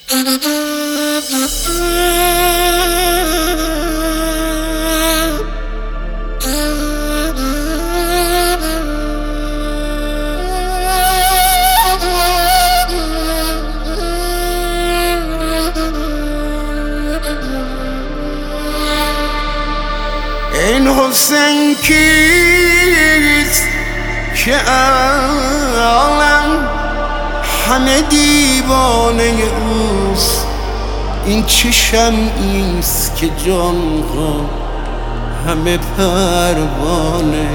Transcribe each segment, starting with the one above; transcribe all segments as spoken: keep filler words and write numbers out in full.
این حسین کیست که عالم همه دیوانه اوست؟ این چه شمعیست که جانها همه پروانه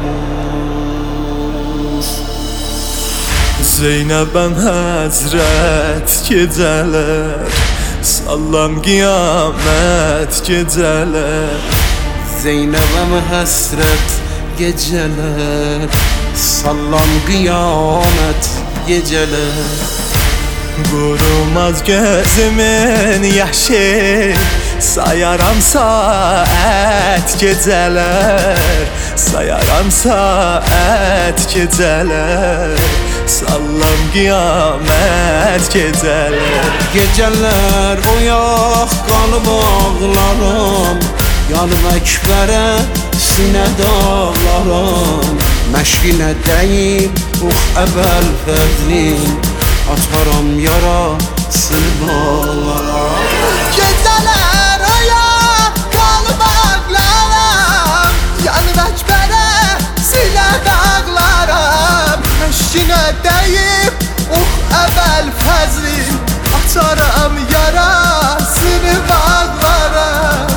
اوست؟ Zeynəbəm həzrət gecələr, sallam qiyamət gecələr. Zeynəbəm həsrət gecələr, sallam qiyamət gecələr. Qurumaz gözümün yaşı, sayaram saat gecələr, sayaram saat gecələr. Sallam qiyamət gecələr. Gecələr oyaq qalıb ağlaram, yanıb əkbərə sinə dağlaram. Məşqinə dəyib ux əvvəl fəzlin, ataram yarasını bağlaram. Gecələr oyaq qalıb ağlaram, yanıb əkbərə sinə dağlaram. Məşqinə dəyib ux əvvəl fəzlin, ataram yarasını bağlaram.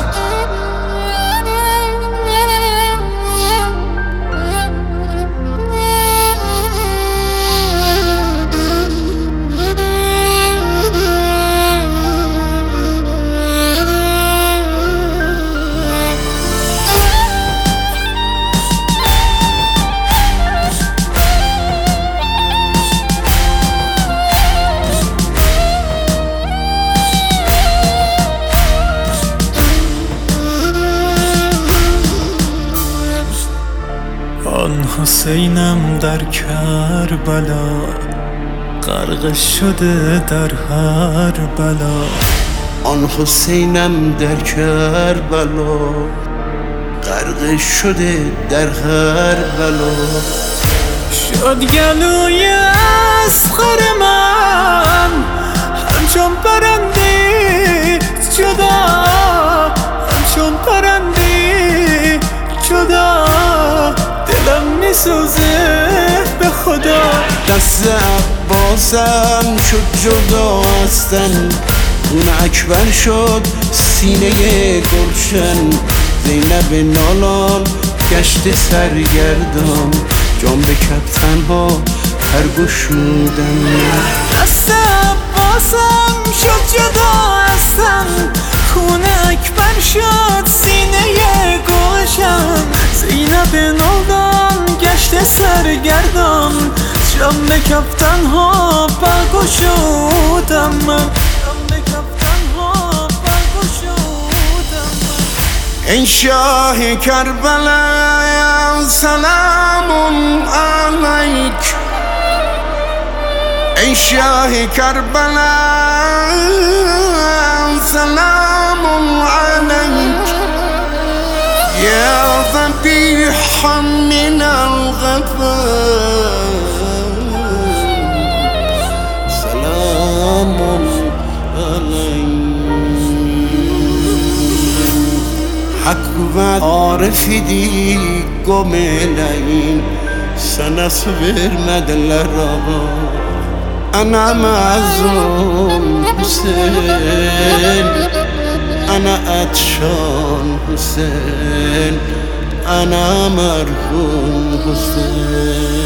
آن حسینم در کربلا، غرق شده در هر بلا. آن حسینم در کربلا، غرق شده در هر بلا. شد گلوی اصغر من همچون پرنده جدا، همچون پرنده جدا. دلم میسوزه به خدا. دست عباسم شد جدا هستن، خون اکبر شد سینه گلشن. زینب نالان گشت سرگردان، جان به کف تنها پرگشودم. دست عباسم شد جدا هستن، خون اکبر شد سینه گلشن. زینب نالان گشت سرگردان، جان به کف تنها پرگشودم من. ای شاه کربلا سلام علیک، ای شاه کربلا سلام علیک. یا ذبیحا من الغفار سلام علیک. حق و عارفیدی گملین سنس vermediler ama أنا معزوم حسين، أنا عطشان حسين، أنا مرحوم حسين.